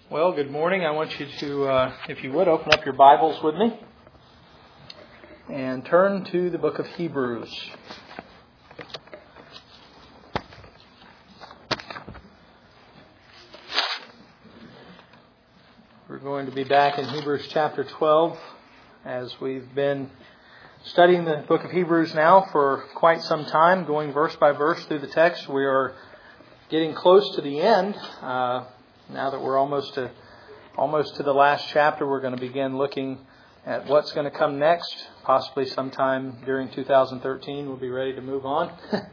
Well, good morning. I want you to, if you would, open up your Bibles with me and turn to the book of Hebrews. We're going to be back in Hebrews chapter 12 as we've been studying the book of Hebrews now for quite some time, going verse by verse through the text. We are getting close to the end. Now that we're almost to the last chapter, we're going to begin looking at what's going to come next. Possibly sometime during 2013, we'll be ready to move on.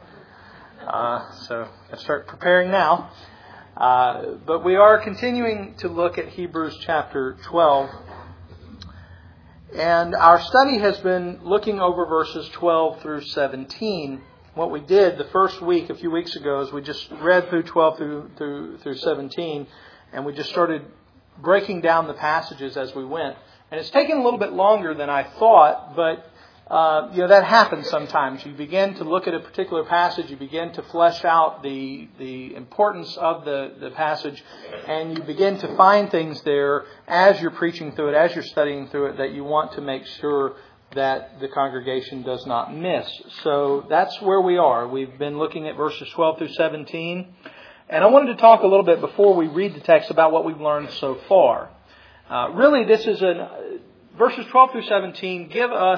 So let's start preparing now. But we are continuing to look at Hebrews chapter 12. And our study has been looking over verses 12 through 17. What we did the first week, a few weeks ago, is we just read through 12 through 17, and we just started breaking down the passages as we went. And it's taken a little bit longer than I thought, but that happens sometimes. You begin to look at a particular passage, you begin to flesh out the importance of the passage, and you begin to find things there as you're preaching through it, as you're studying through it, that you want to make sure that the congregation does not miss. So that's where we are. We've been looking at verses 12 through 17. And I wanted to talk a little bit before we read the text about what we've learned so far. Really, this is verses 12 through 17 give us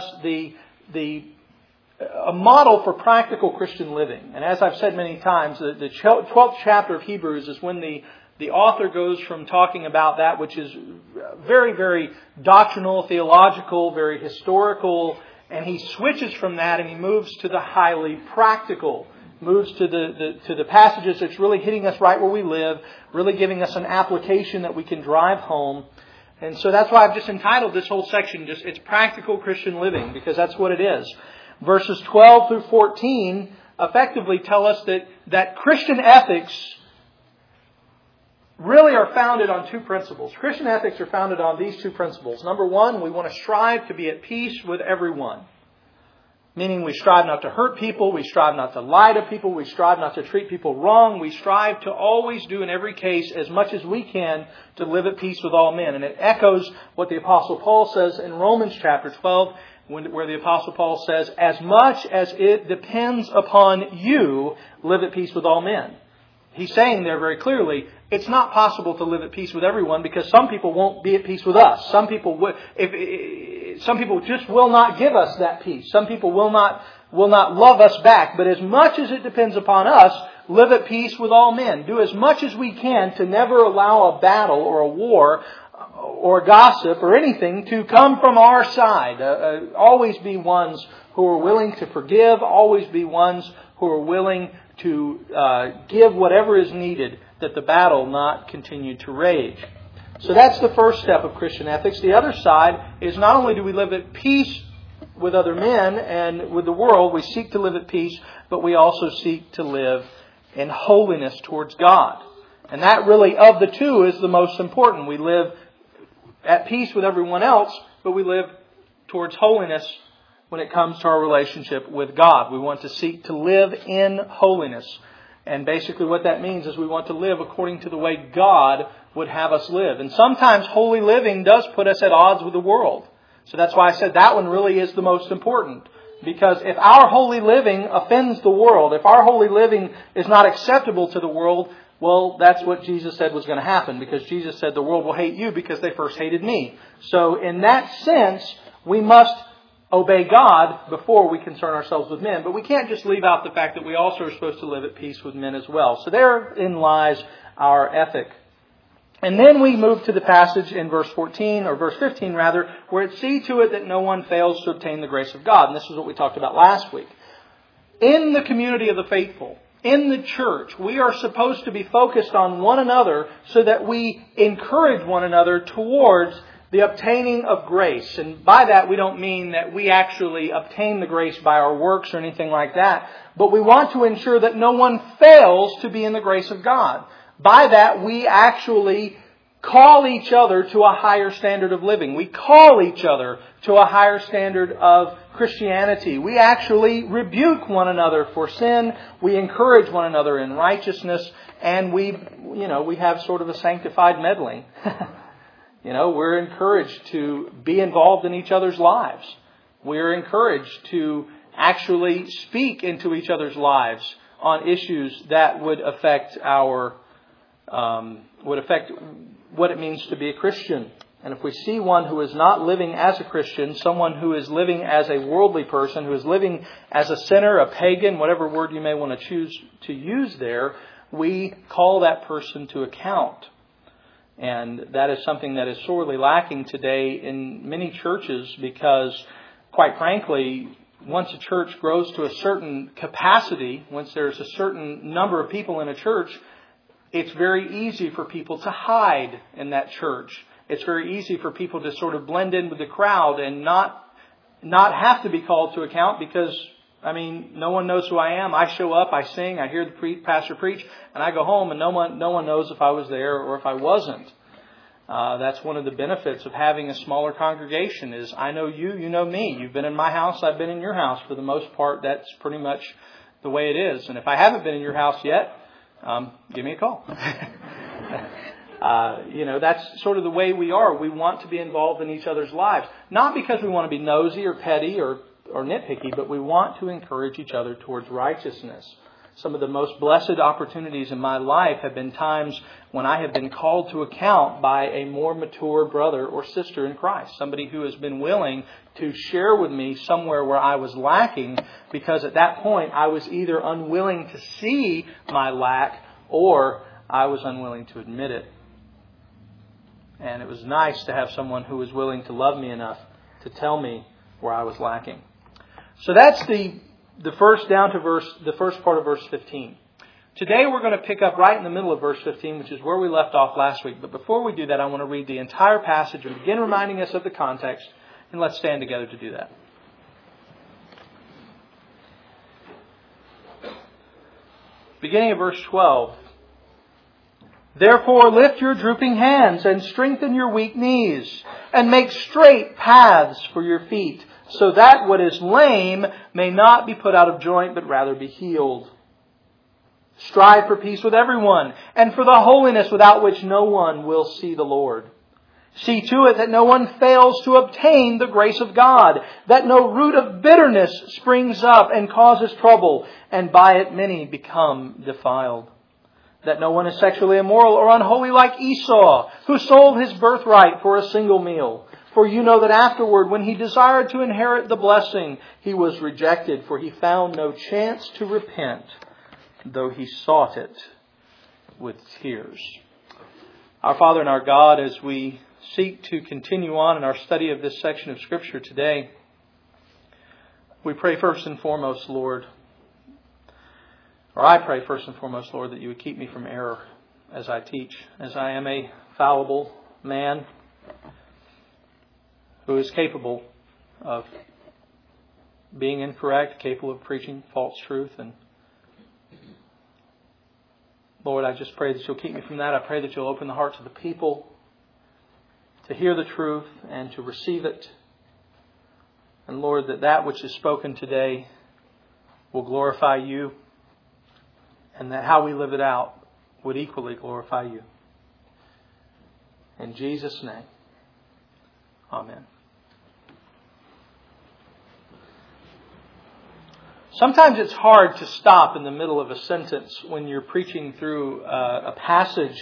a model for practical Christian living. And as I've said many times, the 12th chapter of Hebrews is when the author goes from talking about that which is very, very doctrinal, theological, very historical, and he switches from that and he moves to the highly practical. Moves to the passages that's really hitting us right where we live, really giving us an application that we can drive home. And so that's why I've just entitled this whole section, it's practical Christian living, because that's what it is. Verses 12 through 14 effectively tell us that Christian ethics really are founded on two principles. Christian ethics are founded on these two principles. Number one, we want to strive to be at peace with everyone. Meaning we strive not to hurt people, we strive not to lie to people, we strive not to treat people wrong. We strive to always do in every case as much as we can to live at peace with all men. And it echoes what the Apostle Paul says in Romans chapter 12, where the Apostle Paul says, as much as it depends upon you, live at peace with all men. He's saying there very clearly, it's not possible to live at peace with everyone because some people won't be at peace with us. Some people just will not give us that peace. Some people will not love us back. But as much as it depends upon us, live at peace with all men. Do as much as we can to never allow a battle or a war or gossip or anything to come from our side. Always be ones who are willing to forgive. Always be ones who are willing to give whatever is needed that the battle not continue to rage. So that's the first step of Christian ethics. The other side is not only do we live at peace with other men and with the world, we seek to live at peace, but we also seek to live in holiness towards God. And that really, of the two, is the most important. We live at peace with everyone else, but we live towards holiness when it comes to our relationship with God. We want to seek to live in holiness. And basically what that means is we want to live according to the way God would have us live. And sometimes holy living does put us at odds with the world. So that's why I said that one really is the most important. Because if our holy living offends the world, if our holy living is not acceptable to the world, well, that's what Jesus said was going to happen. Because Jesus said the world will hate you because they first hated me. So in that sense, we must obey God before we concern ourselves with men. But we can't just leave out the fact that we also are supposed to live at peace with men as well. So therein lies our ethic. And then we move to the passage in verse 14, or verse 15 rather, where it see to it that no one fails to obtain the grace of God. And this is what we talked about last week. In the community of the faithful, in the church, we are supposed to be focused on one another so that we encourage one another towards the obtaining of grace. And by that we don't mean that we actually obtain the grace by our works or anything like that. But we want to ensure that no one fails to be in the grace of God. By that we actually call each other to a higher standard of living. We call each other to a higher standard of Christianity. We actually rebuke one another for sin. We encourage one another in righteousness. And we we have sort of a sanctified meddling. We're encouraged to be involved in each other's lives. We're encouraged to actually speak into each other's lives on issues that would affect what it means to be a Christian. And if we see one who is not living as a Christian, someone who is living as a worldly person, who is living as a sinner, a pagan, whatever word you may want to choose to use there, we call that person to account. And that is something that is sorely lacking today in many churches because, quite frankly, once a church grows to a certain capacity, once there's a certain number of people in a church, it's very easy for people to hide in that church. It's very easy for people to sort of blend in with the crowd and not have to be called to account because, no one knows who I am. I show up, I sing, I hear the pastor preach, and I go home and no one knows if I was there or if I wasn't. That's one of the benefits of having a smaller congregation is I know you, you know me. You've been in my house, I've been in your house. For the most part, that's pretty much the way it is. And if I haven't been in your house yet, give me a call. That's sort of the way we are. We want to be involved in each other's lives. Not because we want to be nosy or petty or nitpicky, but we want to encourage each other towards righteousness. Some of the most blessed opportunities in my life have been times when I have been called to account by a more mature brother or sister in Christ. Somebody who has been willing to share with me somewhere where I was lacking because at that point I was either unwilling to see my lack or I was unwilling to admit it. And it was nice to have someone who was willing to love me enough to tell me where I was lacking. So that's the first part of verse 15. Today we're going to pick up right in the middle of verse 15, which is where we left off last week. But before we do that, I want to read the entire passage and begin reminding us of the context. And let's stand together to do that. Beginning of verse 12. Therefore lift your drooping hands and strengthen your weak knees and make straight paths for your feet, so that what is lame may not be put out of joint, but rather be healed. Strive for peace with everyone, and for the holiness without which no one will see the Lord. See to it that no one fails to obtain the grace of God, that no root of bitterness springs up and causes trouble, and by it many become defiled. That no one is sexually immoral or unholy like Esau, who sold his birthright for a single meal. For you know that afterward, when he desired to inherit the blessing, he was rejected, for he found no chance to repent, though he sought it with tears. Our Father and our God, as we seek to continue on in our study of this section of Scripture today, we pray first and foremost, Lord, I pray first and foremost, Lord, that you would keep me from error as I teach, as I am a fallible man who is capable of being incorrect, capable of preaching false truth. And Lord, I just pray that you'll keep me from that. I pray that you'll open the hearts of the people to hear the truth and to receive it. And Lord, that which is spoken today will glorify you, and that how we live it out would equally glorify you. In Jesus' name, amen. Sometimes it's hard to stop in the middle of a sentence when you're preaching through a passage.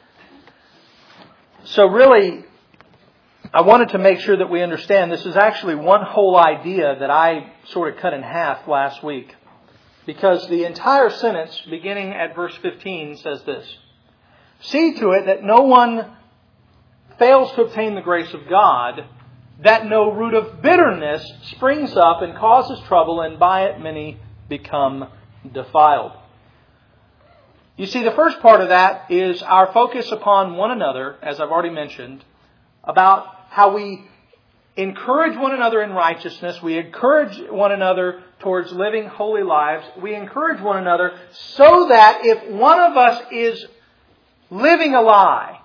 So really, I wanted to make sure that we understand this is actually one whole idea that I sort of cut in half last week. Because the entire sentence, beginning at verse 15, says this. See to it that no one fails to obtain the grace of God, that no root of bitterness springs up and causes trouble, and by it many become defiled. You see, the first part of that is our focus upon one another, as I've already mentioned, about how we encourage one another in righteousness. We encourage one another towards living holy lives. We encourage one another so that if one of us is living a lie,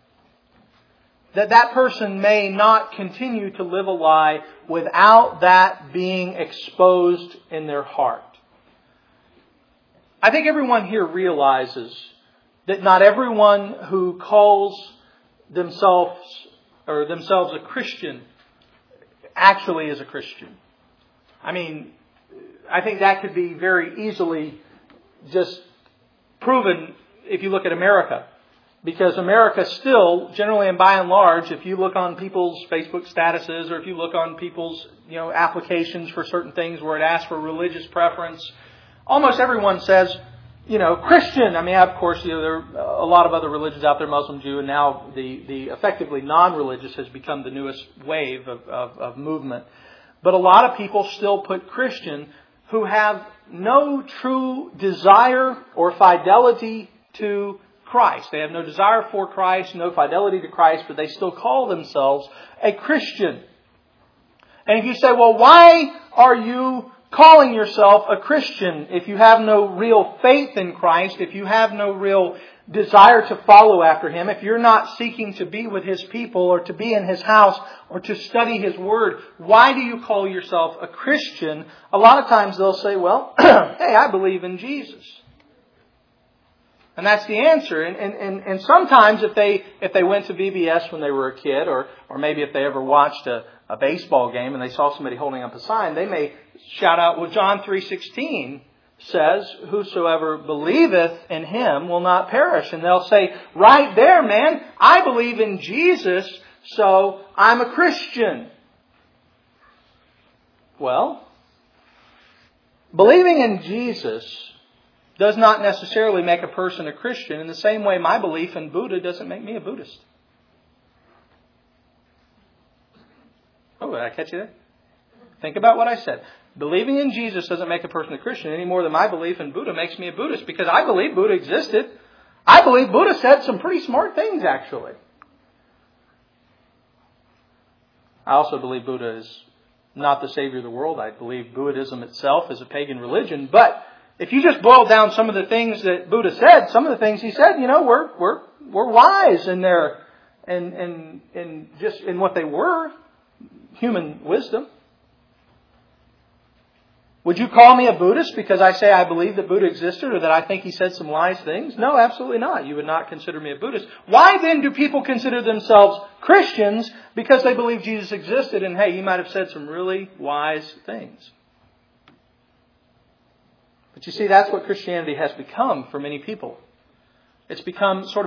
that person may not continue to live a lie without that being exposed in their heart. I think everyone here realizes that not everyone who calls themselves a Christian actually is a Christian. I mean, I think that could be very easily just proven if you look at America. Because America still, generally and by and large, if you look on people's Facebook statuses or if you look on people's applications for certain things where it asks for religious preference, almost everyone says, Christian. I mean, of course, there are a lot of other religions out there, Muslim, Jew, and now the effectively non-religious has become the newest wave of movement. But a lot of people still put Christian who have no true desire or fidelity to Christ. They have no desire for Christ, no fidelity to Christ, but they still call themselves a Christian. And if you say, well, why are you calling yourself a Christian if you have no real faith in Christ, if you have no real desire to follow after Him, if you're not seeking to be with His people or to be in His house or to study His Word, why do you call yourself a Christian? A lot of times they'll say, well, hey, I believe in Jesus. And that's the answer. And sometimes if they went to VBS when they were a kid, or maybe if they ever watched a baseball game and they saw somebody holding up a sign, they may shout out, well, John 3:16 says, whosoever believeth in Him will not perish. And they'll say, right there, man, I believe in Jesus, so I'm a Christian. Well, believing in Jesus does not necessarily make a person a Christian in the same way my belief in Buddha doesn't make me a Buddhist. Oh, did I catch you there? Think about what I said. Believing in Jesus doesn't make a person a Christian any more than my belief in Buddha makes me a Buddhist, because I believe Buddha existed. I believe Buddha said some pretty smart things, actually. I also believe Buddha is not the savior of the world. I believe Buddhism itself is a pagan religion, but if you just boil down some of the things that Buddha said, some of the things he said, were wise in their and just in what they were, human wisdom. Would you call me a Buddhist because I say I believe that Buddha existed or that I think he said some wise things? No, absolutely not. You would not consider me a Buddhist. Why then do people consider themselves Christians? Because they believe Jesus existed and, hey, he might have said some really wise things. But you see, that's what Christianity has become for many people. It's become sort of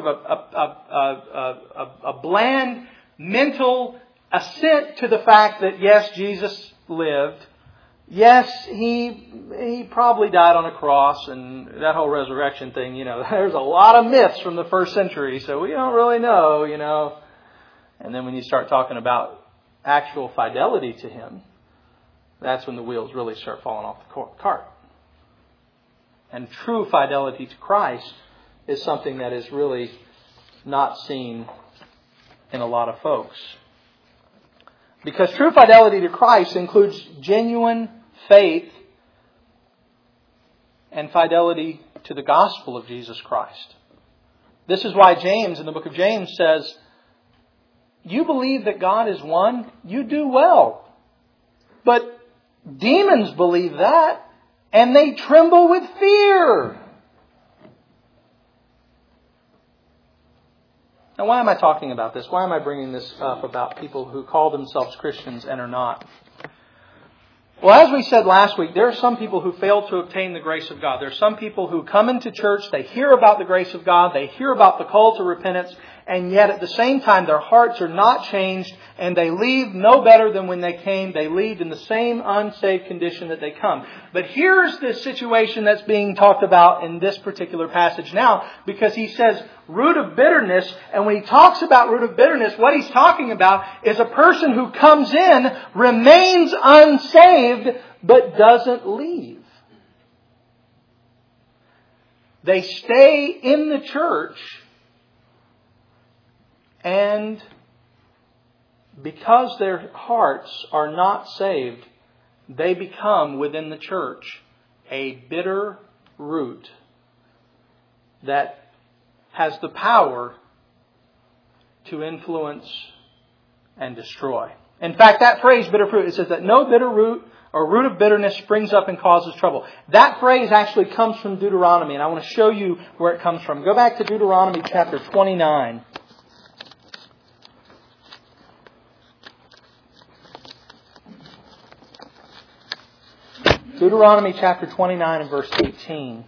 a bland mental assent to the fact that, yes, Jesus lived. Yes, he probably died on a cross, and that whole resurrection thing, there's a lot of myths from the first century, so we don't really know, And then when you start talking about actual fidelity to Him, that's when the wheels really start falling off the cart. And true fidelity to Christ is something that is really not seen in a lot of folks. Because true fidelity to Christ includes genuine faith and fidelity to the gospel of Jesus Christ. This is why James, in the book of James, says, you believe that God is one, you do well. But demons believe that, and they tremble with fear. Now, why am I talking about this? Why am I bringing this up about people who call themselves Christians and are not? Well, as we said last week, there are some people who fail to obtain the grace of God. There are some people who come into church, they hear about the grace of God, they hear about the call to repentance, and yet at the same time their hearts are not changed and they leave no better than when they came. They leave in the same unsaved condition that they come. But here's the situation that's being talked about in this particular passage now, because he says root of bitterness, and when he talks about root of bitterness, what he's talking about is a person who comes in, remains unsaved, but doesn't leave. They stay in the church, and because their hearts are not saved, they become within the church a bitter root that has the power to influence and destroy. In fact, that phrase, bitter fruit, it says that no bitter root or root of bitterness springs up and causes trouble. That phrase actually comes from Deuteronomy, and I want to show you where it comes from. Go back to Deuteronomy chapter 29. Deuteronomy chapter 29 and verse 18.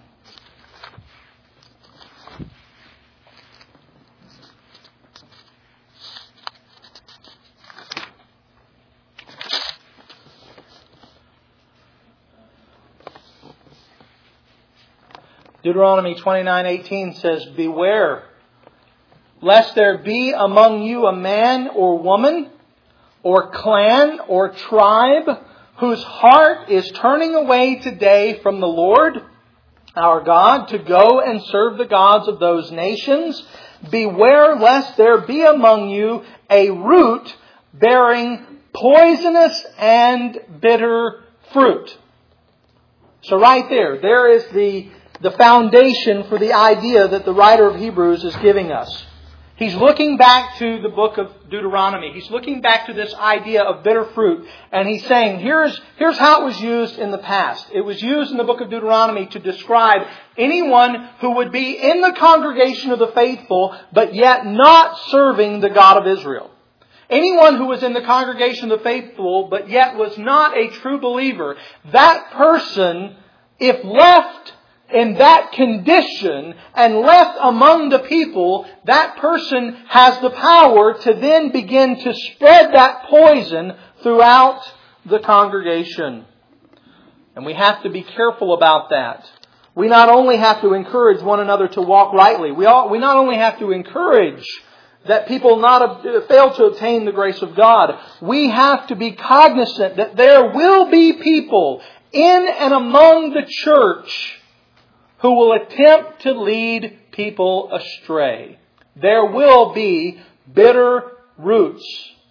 Deuteronomy 29:18 says, "Beware, lest there be among you a man or woman, or clan or tribe, whose heart is turning away today from the Lord our God to go and serve the gods of those nations. Beware lest there be among you a root bearing poisonous and bitter fruit." So right there is the foundation for the idea that the writer of Hebrews is giving us. He's looking back to the book of Deuteronomy. He's looking back to this idea of bitter fruit. And he's saying, here's how it was used in the past. It was used in the book of Deuteronomy to describe anyone who would be in the congregation of the faithful, but yet not serving the God of Israel. Anyone who was in the congregation of the faithful, but yet was not a true believer. That person, if left in that condition and left among the people, that person has the power to then begin to spread that poison throughout the congregation. And we have to be careful about that. We not only have to encourage one another to walk rightly, we not only have to encourage that people not fail to obtain the grace of God, we have to be cognizant that there will be people in and among the church who will attempt to lead people astray. There will be bitter roots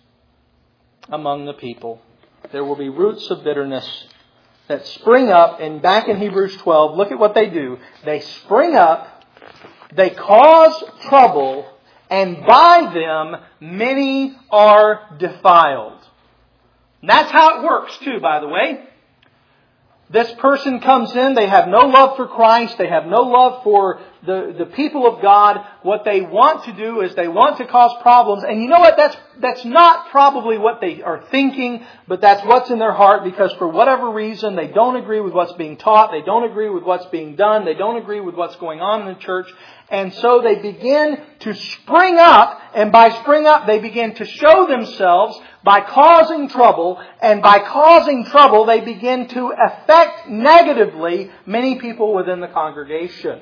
among the people. There will be roots of bitterness that spring up. And back in Hebrews 12, look at what they do. They spring up, they cause trouble, and by them many are defiled. And that's how it works too, by the way. This person comes in, they have no love for Christ, they have no love for the people of God. What they want to do is they want to cause problems. And you know what? That's not probably what they are thinking, but that's what's in their heart, because for whatever reason they don't agree with what's being taught, they don't agree with what's being done, they don't agree with what's going on in the church. And so they begin to spring up, and by spring up they begin to show themselves by causing trouble, and by causing trouble they begin to affect negatively many people within the congregation.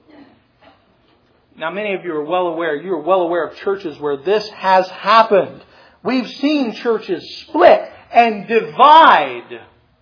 Now many of you are well aware of churches where this has happened. We've seen churches split and divide.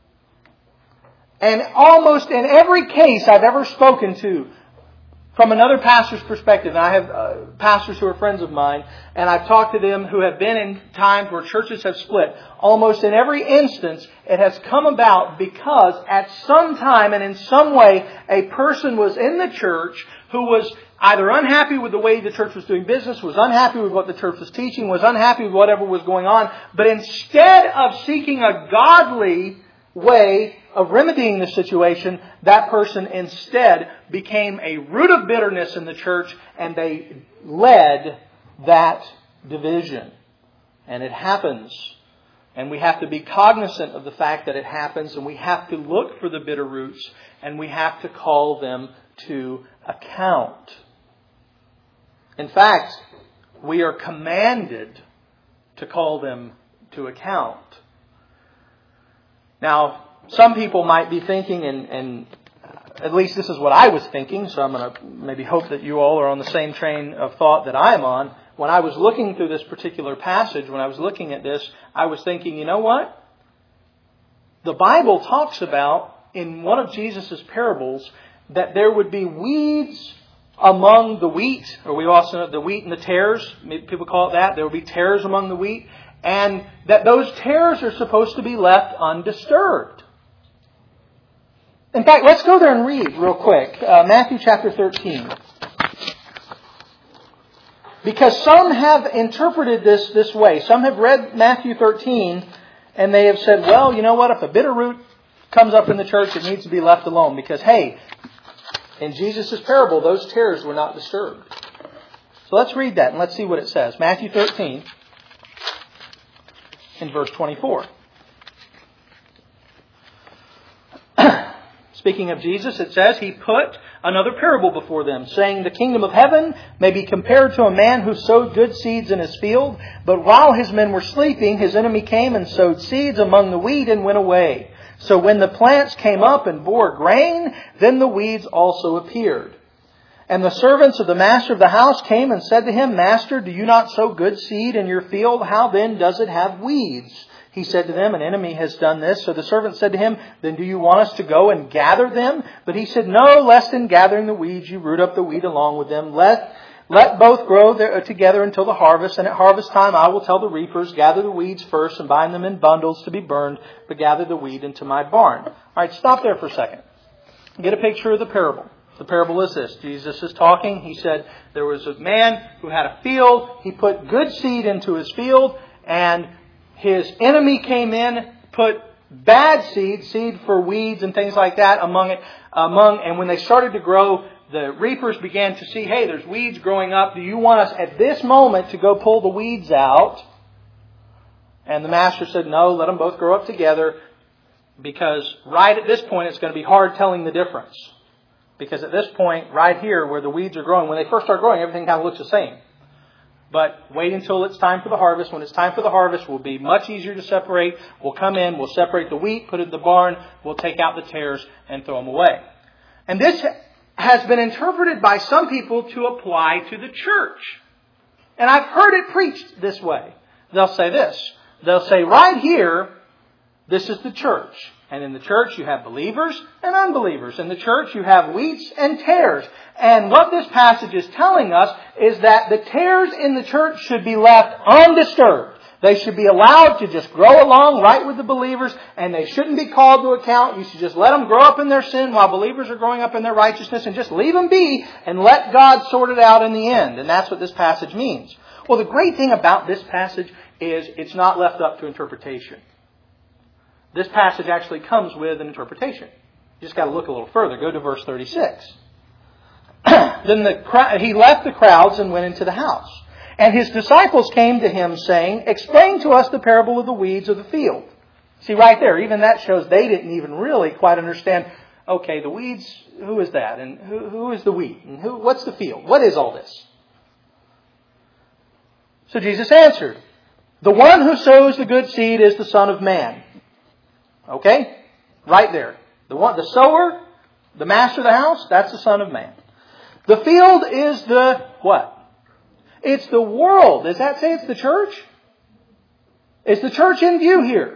And almost in every case I've ever spoken to, from another pastor's perspective, and I have pastors who are friends of mine, and I've talked to them who have been in times where churches have split. Almost in every instance, it has come about because at some time and in some way, a person was in the church who was either unhappy with the way the church was doing business, was unhappy with what the church was teaching, was unhappy with whatever was going on. But instead of seeking a godly way of remedying the situation, that person instead became a root of bitterness in the church, and they led that division. And it happens. And we have to be cognizant of the fact that it happens, and we have to look for the bitter roots, and we have to call them to account. In fact, we are commanded to call them to account. Now, some people might be thinking, and at least this is what I was thinking, so I'm going to maybe hope that you all are on the same train of thought that I'm on. When I was looking through this particular passage, when I was looking at this, I was thinking, you know what? The Bible talks about, in one of Jesus' parables, that there would be weeds among the wheat, or we also know the wheat and the tares. People call it that. There will be tares among the wheat. And that those tares are supposed to be left undisturbed. In fact, let's go there and read real quick. Matthew chapter 13. Because some have interpreted this way. Some have read Matthew 13 and they have said, well, you know what? If a bitter root comes up in the church, it needs to be left alone. Because, hey, in Jesus' parable, those tares were not disturbed. So let's read that and let's see what it says. Matthew 13 in verse 24. Speaking of Jesus, it says, He put another parable before them, saying, The kingdom of heaven may be compared to a man who sowed good seeds in his field. But while his men were sleeping, his enemy came and sowed seeds among the wheat and went away. So when the plants came up and bore grain, then the weeds also appeared. And the servants of the master of the house came and said to him, Master, do you not sow good seed in your field? How then does it have weeds? He said to them, An enemy has done this. So the servant said to him, Then do you want us to go and gather them? But he said, No, lest in gathering the weeds you root up the wheat along with them. Let both grow together until the harvest. And at harvest time I will tell the reapers, Gather the weeds first and bind them in bundles to be burned, but gather the wheat into my barn. All right, stop there for a second. Get a picture of the parable. The parable is this. Jesus is talking. He said there was a man who had a field. He put good seed into his field, and his enemy came in, put bad seed for weeds and things like that and when they started to grow, the reapers began to see, hey, there's weeds growing up. Do you want us at this moment to go pull the weeds out? And the master said, no, let them both grow up together, because right at this point it's going to be hard telling the difference. Because at this point, right here where the weeds are growing, when they first start growing, everything kind of looks the same. But wait until it's time for the harvest. When it's time for the harvest, it will be much easier to separate. We'll come in, we'll separate the wheat, put it in the barn, we'll take out the tares and throw them away. And this has been interpreted by some people to apply to the church. And I've heard it preached this way. They'll say this. They'll say, right here, this is the church. And in the church you have believers and unbelievers. In the church you have wheats and tares. And what this passage is telling us is that the tares in the church should be left undisturbed. They should be allowed to just grow along right with the believers, and they shouldn't be called to account. You should just let them grow up in their sin while believers are growing up in their righteousness, and just leave them be and let God sort it out in the end. And that's what this passage means. Well, the great thing about this passage is it's not left up to interpretation. This passage actually comes with an interpretation. You just got to look a little further. Go to verse 36. Then he left the crowds and went into the house. And his disciples came to him saying, Explain to us the parable of the weeds of the field. See, right there, even that shows they didn't even really quite understand, okay, the weeds, who is that? And who is the wheat? And what's the field? What is all this? So Jesus answered, The one who sows the good seed is the Son of Man. Okay? Right there. The sower, the master of the house, that's the Son of Man. The field is the what? It's the world. Does that say it's the church? Is the church in view here?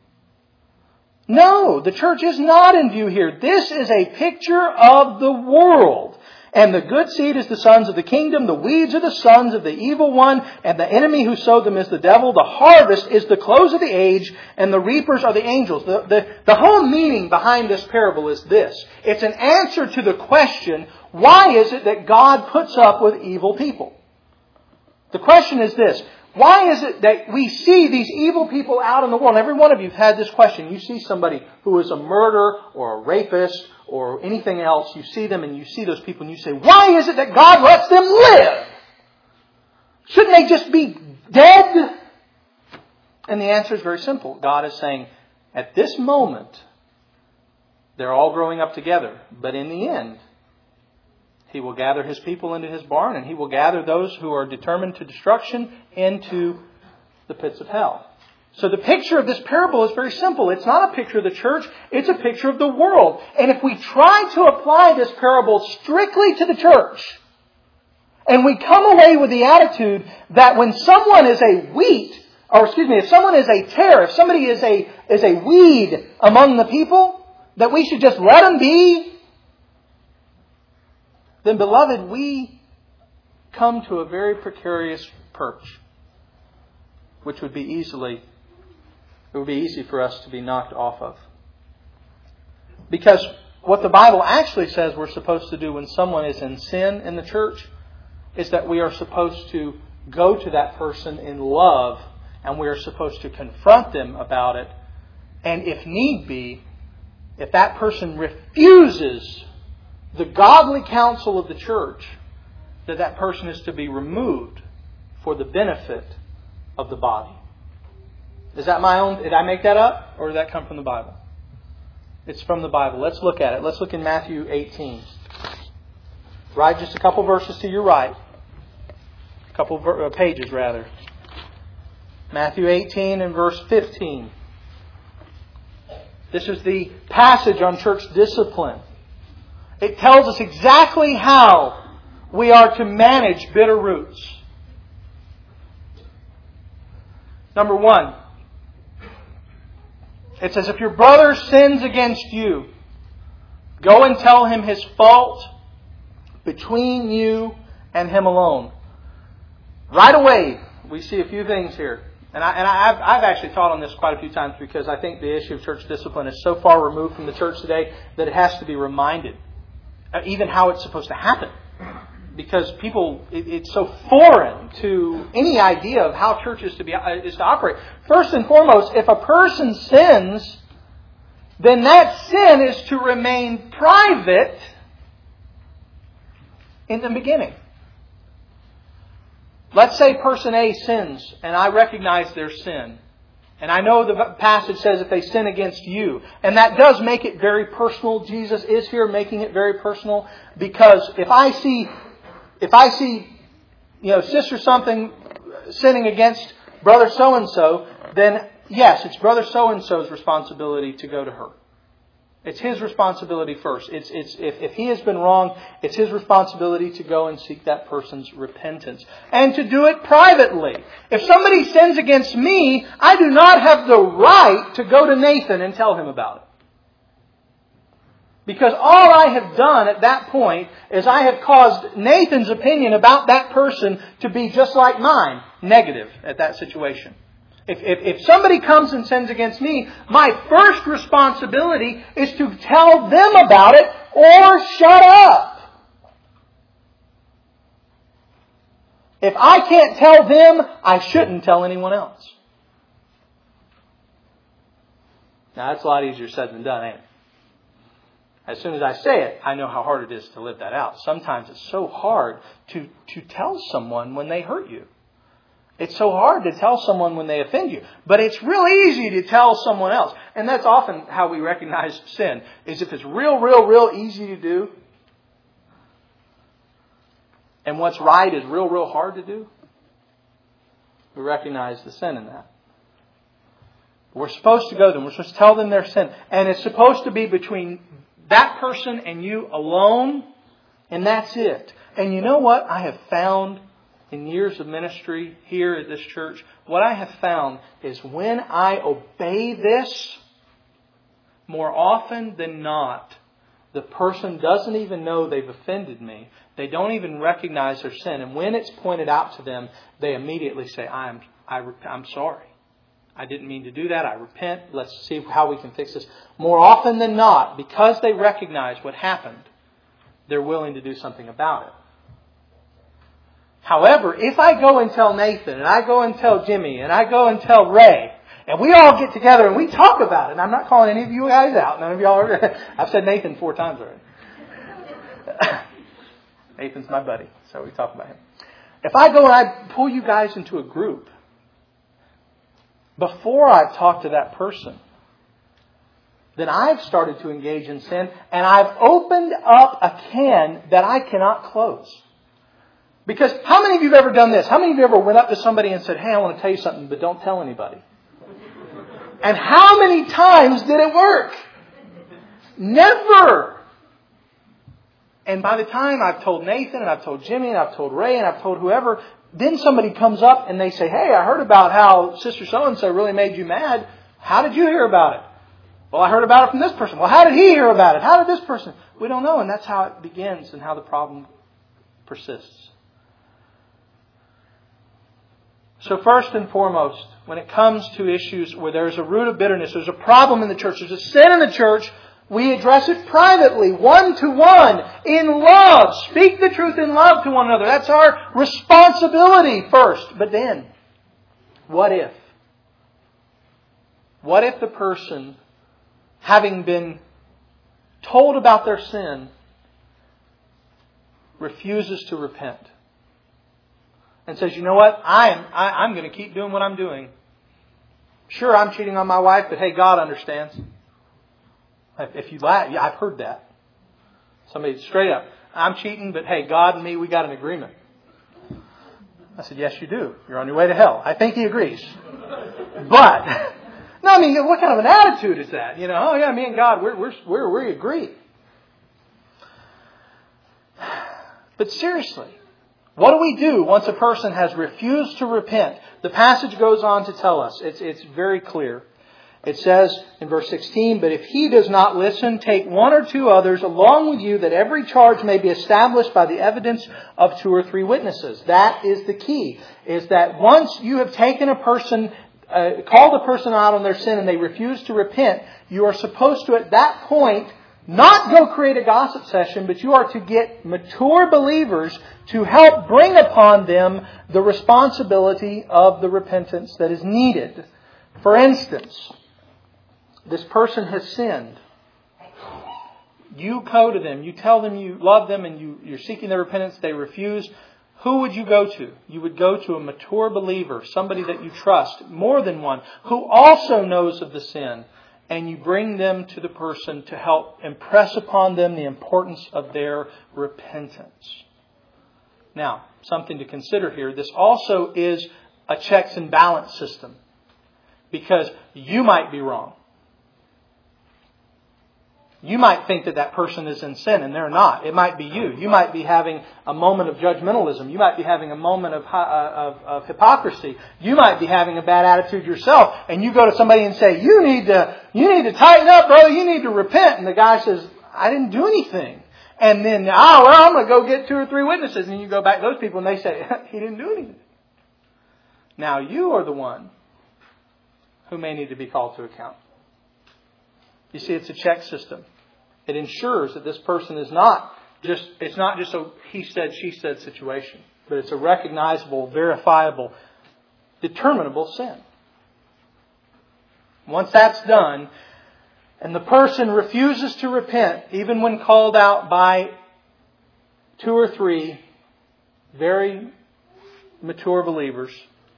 No, the church is not in view here. This is a picture of the world. And the good seed is the sons of the kingdom. The weeds are the sons of the evil one. And the enemy who sowed them is the devil. The harvest is the close of the age. And the reapers are the angels. The whole meaning behind this parable is this. It's an answer to the question, why is it that God puts up with evil people? The question is this. Why is it that we see these evil people out in the world? And every one of you have had this question. You see somebody who is a murderer or a rapist or anything else. You see them and you see those people and you say, why is it that God lets them live? Shouldn't they just be dead? And the answer is very simple. God is saying, at this moment, they're all growing up together. But in the end, He will gather His people into His barn, and He will gather those who are determined to destruction into the pits of hell. So the picture of this parable is very simple. It's not a picture of the church. It's a picture of the world. And if we try to apply this parable strictly to the church, and we come away with the attitude that when someone is a wheat, if someone is a tare, if somebody is a weed among the people, that we should just let them be, then, beloved, we come to a very precarious perch, which would be easy for us to be knocked off of. Because what the Bible actually says we're supposed to do when someone is in sin in the church is that we are supposed to go to that person in love, and we are supposed to confront them about it. And if need be, if that person refuses the godly counsel of the church, that person is to be removed for the benefit of the body. Is that my own? Did I make that up? Or did that come from the Bible? It's from the Bible. Let's look at it. Let's look in Matthew 18. Right, just a couple verses to your right. A couple pages, rather. Matthew 18 and verse 15. This is the passage on church discipline. It tells us exactly how we are to manage bitter roots. Number 1. It says, if your brother sins against you, go and tell him his fault between you and him alone. Right away, we see a few things here. And I've actually taught on this quite a few times because I think the issue of church discipline is so far removed from the church today that it has to be reminded. Even how it's supposed to happen. Because people, it's so foreign to any idea of how church is to operate. First and foremost, if a person sins, then that sin is to remain private in the beginning. Let's say person A sins, and I recognize their sin. And I know the passage says if they sin against you. And that does make it very personal. Jesus is here making it very personal. Because if I see, sister something sinning against brother so-and-so, then yes, it's brother so-and-so's responsibility to go to her. It's his responsibility first. If he has been wrong, it's his responsibility to go and seek that person's repentance. And to do it privately. If somebody sins against me, I do not have the right to go to Nathan and tell him about it. Because all I have done at that point is I have caused Nathan's opinion about that person to be just like mine, negative at that situation. If somebody comes and sins against me, my first responsibility is to tell them about it or shut up. If I can't tell them, I shouldn't tell anyone else. Now that's a lot easier said than done, ain't it? As soon as I say it, I know how hard it is to live that out. Sometimes it's so hard to tell someone when they hurt you. It's so hard to tell someone when they offend you. But it's real easy to tell someone else. And that's often how we recognize sin. Is if it's real easy to do. And what's right is real hard to do. We recognize the sin in that. We're supposed to go to them. We're supposed to tell them their sin. And it's supposed to be between that person and you alone. And that's it. And you know what I have found in years of ministry here at this church? What I have found is when I obey this, more often than not, the person doesn't even know they've offended me. They don't even recognize their sin. And when it's pointed out to them, they immediately say, I'm sorry. I didn't mean to do that. I repent. Let's see how we can fix this. More often than not, because they recognize what happened, they're willing to do something about it. However, if I go and tell Nathan, and I go and tell Jimmy, and I go and tell Ray, and we all get together and we talk about it, and I'm not calling any of you guys out. None of y'all are. I've said Nathan 4 times already. Nathan's my buddy, so we talk about him. If I go and I pull you guys into a group, before I've talked to that person, then I've started to engage in sin, and I've opened up a can that I cannot close. Because how many of you have ever done this? How many of you ever went up to somebody and said, hey, I want to tell you something, but don't tell anybody? And how many times did it work? Never. And by the time I've told Nathan, and I've told Jimmy, and I've told Ray, and I've told whoever, then somebody comes up and they say, hey, I heard about how Sister so-and-so really made you mad. How did you hear about it? Well, I heard about it from this person. Well, how did he hear about it? How did this person? We don't know. And that's how it begins and how the problem persists. So first and foremost, when it comes to issues where there's a root of bitterness, there's a problem in the church, there's a sin in the church, We address it privately, one to one, in love. Speak the truth in love to one another. That's our responsibility first. But then, what if? What if the person, having been told about their sin, refuses to repent? And says, you know what? I'm going to keep doing what I'm doing. Sure, I'm cheating on my wife, but hey, God understands. If you lie, yeah, I've heard that. Somebody straight up, I'm cheating, but hey, God and me, we got an agreement. I said, yes, you do. You're on your way to hell. I think he agrees. But, no, I mean, what kind of an attitude is that? You know, oh yeah, me and God, we agree. But seriously, what do we do once a person has refused to repent? The passage goes on to tell us. It's very clear. It says in verse 16, but if he does not listen, take one or two others along with you, that every charge may be established by the evidence of 2 or 3 witnesses. That is the key, is that once you have taken a person, called a person out on their sin and they refuse to repent, you are supposed to at that point not go create a gossip session, but you are to get mature believers to help bring upon them the responsibility of the repentance that is needed. For instance, this person has sinned. You go to them. You tell them you love them and you're seeking their repentance. They refuse. Who would you go to? You would go to a mature believer, somebody that you trust, more than one, who also knows of the sin. And you bring them to the person to help impress upon them the importance of their repentance. Now, something to consider here. This also is a checks and balance system. Because you might be wrong. You might think that person is in sin and they're not. It might be you. You might be having a moment of judgmentalism. You might be having a moment of hypocrisy. You might be having a bad attitude yourself. And you go to somebody and say, you need to tighten up, brother. You need to repent. And the guy says, I didn't do anything. And then, I'm going to go get 2 or 3 witnesses. And you go back to those people and they say, he didn't do anything. Now you are the one who may need to be called to account. You see, it's a check system. It ensures that this person is it's not just a he said, she said situation, but it's a recognizable, verifiable, determinable sin. Once that's done, and the person refuses to repent, even when called out by 2 or 3 very mature believers,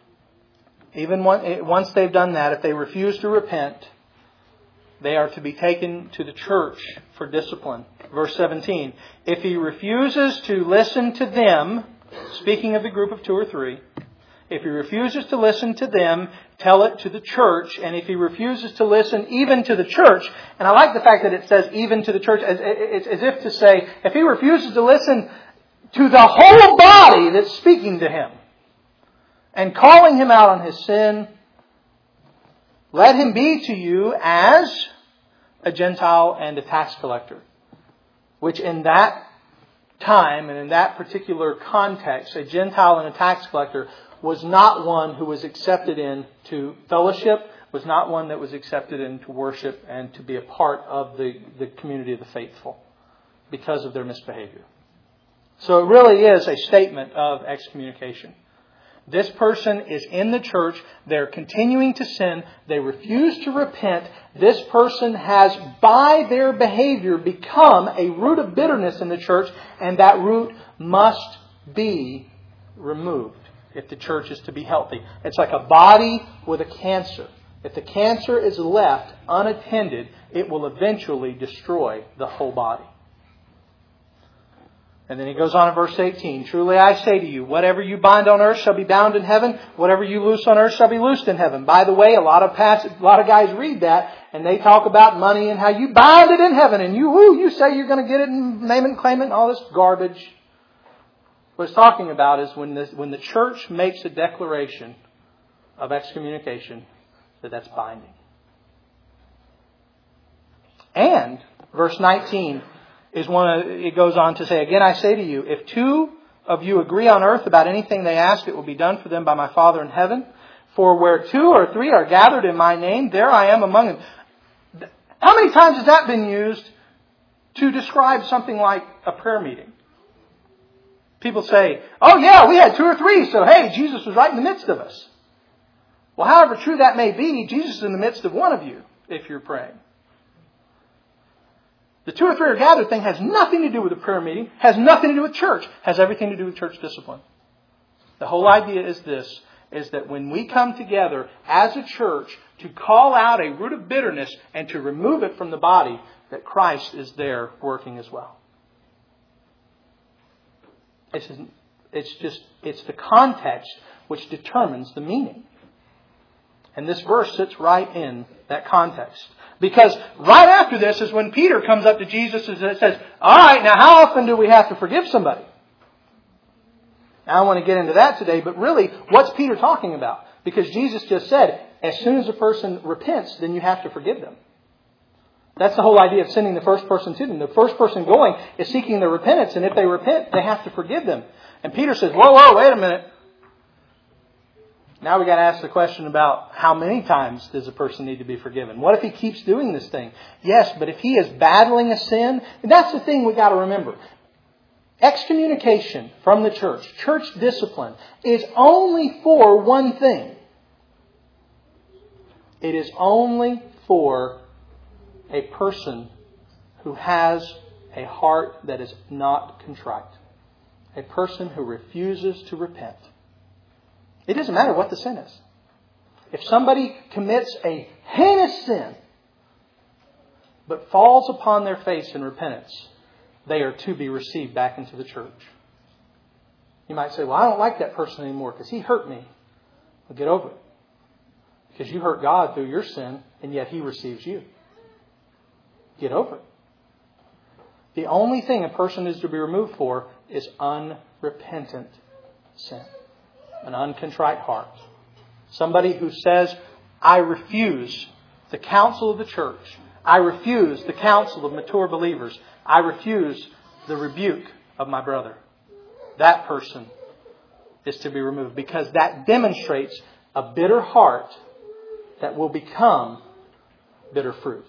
even once they've done that, if they refuse to repent, they are to be taken to the church for discipline. Verse 17. If he refuses to listen to them, speaking of the group of 2 or 3, if he refuses to listen to them, tell it to the church. And if he refuses to listen even to the church, and I like the fact that it says even to the church, as if to say, if he refuses to listen to the whole body that's speaking to him and calling him out on his sin, let him be to you as a Gentile and a tax collector. Which in that time and in that particular context, a Gentile and a tax collector was not one who was accepted into fellowship, was not one that was accepted into worship and to be a part of the community of the faithful because of their misbehavior. So it really is a statement of excommunication. This person is in the church. They're continuing to sin. They refuse to repent. This person has, by their behavior, become a root of bitterness in the church, and that root must be removed if the church is to be healthy. It's like a body with a cancer. If the cancer is left unattended, it will eventually destroy the whole body. And then he goes on in verse 18. Truly I say to you, whatever you bind on earth shall be bound in heaven. Whatever you loose on earth shall be loosed in heaven. By the way, a lot of guys read that and they talk about money and how you bind it in heaven. And you say you're going to get it and name it and claim it and all this garbage. What it's talking about is when the church makes a declaration of excommunication, that's binding. And verse 19 it goes on to say, again I say to you, if 2 of you agree on earth about anything they ask, it will be done for them by my Father in heaven. For where 2 or 3 are gathered in my name, there I am among them. How many times has that been used to describe something like a prayer meeting? People say, oh yeah, we had 2 or 3, so hey, Jesus was right in the midst of us. Well, however true that may be, Jesus is in the midst of one of you if you're praying. The 2 or 3 are gathered thing has nothing to do with a prayer meeting, has nothing to do with church, has everything to do with church discipline. The whole idea is this, is that when we come together as a church to call out a root of bitterness and to remove it from the body, that Christ is there working as well. It's the context which determines the meaning. And this verse sits right in that context. Because right after this is when Peter comes up to Jesus and says, all right, now how often do we have to forgive somebody? Now, I don't want to get into that today, but really, what's Peter talking about? Because Jesus just said, as soon as a person repents, then you have to forgive them. That's the whole idea of sending the first person to them. The first person going is seeking their repentance, and if they repent, they have to forgive them. And Peter says, whoa, wait a minute. Now we got to ask the question about how many times does a person need to be forgiven? What if he keeps doing this thing? Yes, but if he is battling a sin, and that's the thing we got to remember. Excommunication from the church discipline, is only for one thing. It is only for a person who has a heart that is not contrite. A person who refuses to repent. It doesn't matter what the sin is. If somebody commits a heinous sin, but falls upon their face in repentance, they are to be received back into the church. You might say, well, I don't like that person anymore because he hurt me. Well, get over it. Because you hurt God through your sin, and yet He receives you. Get over it. The only thing a person is to be removed for is unrepentant sin. An uncontrite heart. Somebody who says, I refuse the counsel of the church. I refuse the counsel of mature believers. I refuse the rebuke of my brother. That person is to be removed because that demonstrates a bitter heart that will become bitter fruit.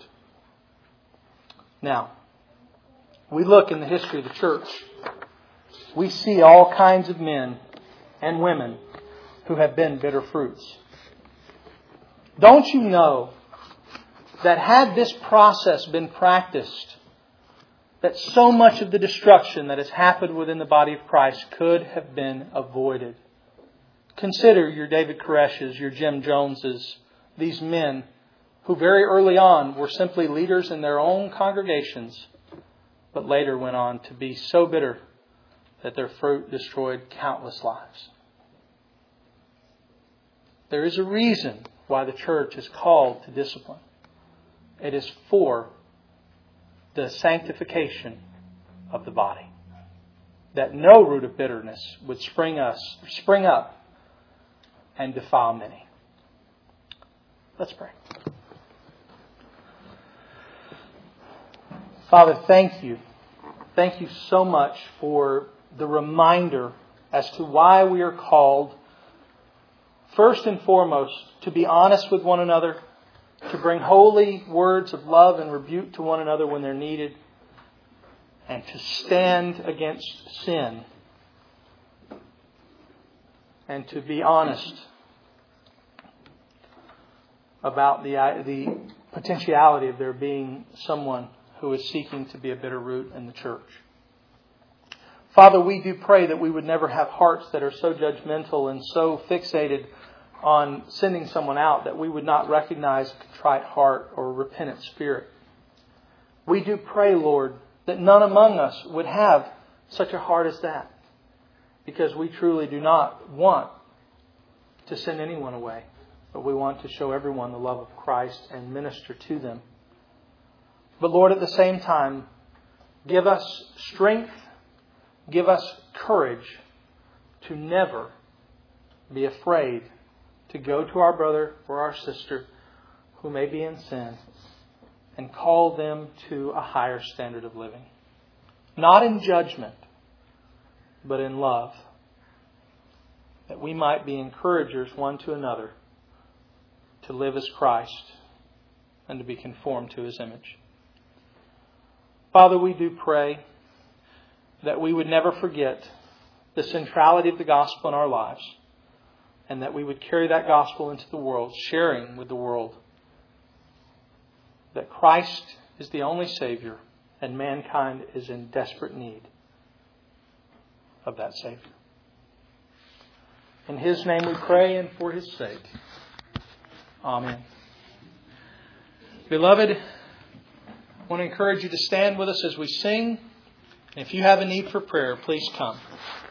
Now, we look in the history of the church. We see all kinds of men and women who have been bitter fruits. Don't you know that had this process been practiced, that so much of the destruction that has happened within the body of Christ could have been avoided? Consider your David Koresh's, your Jim Joneses, these men who very early on were simply leaders in their own congregations, but later went on to be so bitter that their fruit destroyed countless lives. There is a reason why the church is called to discipline. It is for the sanctification of the body. That no root of bitterness would spring up and defile many. Let's pray. Father, thank you. Thank you so much for the reminder as to why we are called, first and foremost, to be honest with one another, to bring holy words of love and rebuke to one another when they're needed, and to stand against sin, and to be honest about the potentiality of there being someone who is seeking to be a bitter root in the church. Father, we do pray that we would never have hearts that are so judgmental and so fixated on sending someone out that we would not recognize a contrite heart or a repentant spirit. We do pray, Lord, that none among us would have such a heart as that, because we truly do not want to send anyone away, but we want to show everyone the love of Christ and minister to them. But Lord, at the same time, give us strength, give us courage to never be afraid to go to our brother or our sister who may be in sin and call them to a higher standard of living. Not in judgment, but in love. That we might be encouragers one to another to live as Christ and to be conformed to His image. Father, we do pray that we would never forget the centrality of the gospel in our lives, and that we would carry that gospel into the world, sharing with the world that Christ is the only Savior and mankind is in desperate need of that Savior. In His name we pray, and for His sake. Amen. Beloved, I want to encourage you to stand with us as we sing. If you have a need for prayer, please come.